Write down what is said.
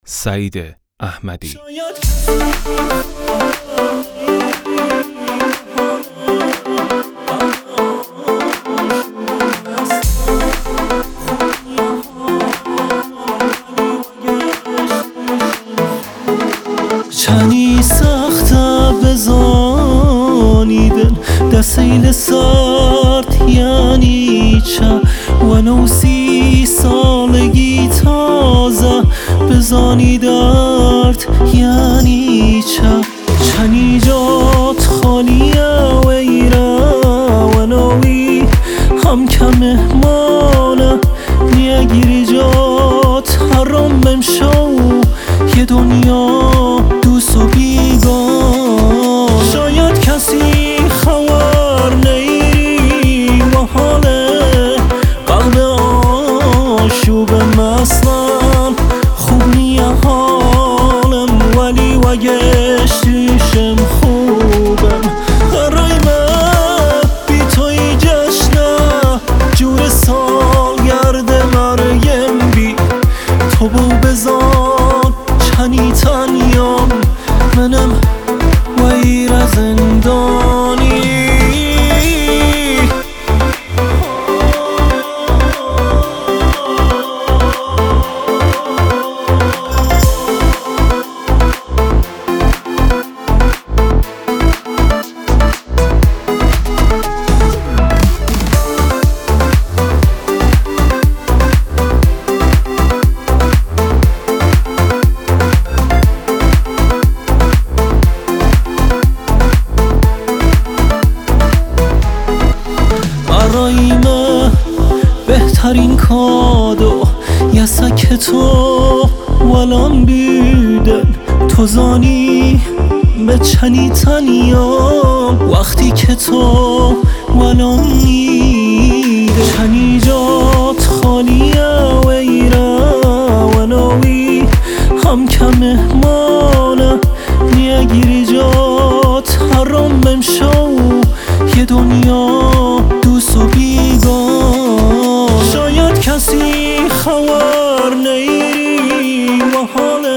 سعید احمدی. چنی سخته بزانیدن در سیل سرد یعنی چه ولو 30 سالگی تازه بزانی درد یعنی چه چنی جات خالیه ویره ونوی هم که مهمانه نیگیری جات حرام بمشو یه دنیا دوست و بیگان شاید کسی خبر نیری و حال قلب آشوبم اصلا خوب نیه حالم ولی و گشتیشم خوبم قرای من بی توی جشنه جور سالگرد مریم بی تو بو بزان چنی تنیام منم ویر زندانی برای من بهترین کادو یه سک تو ولان بیدن تو زانی به چنی تنیام وقتی که تو ولان نیده چنی جات خالیه ویره ونوی هم که مهمانه نیگیری جات حرام بمشو یه دنیا دوست و بیگان شاید کسی خبر نیری و حال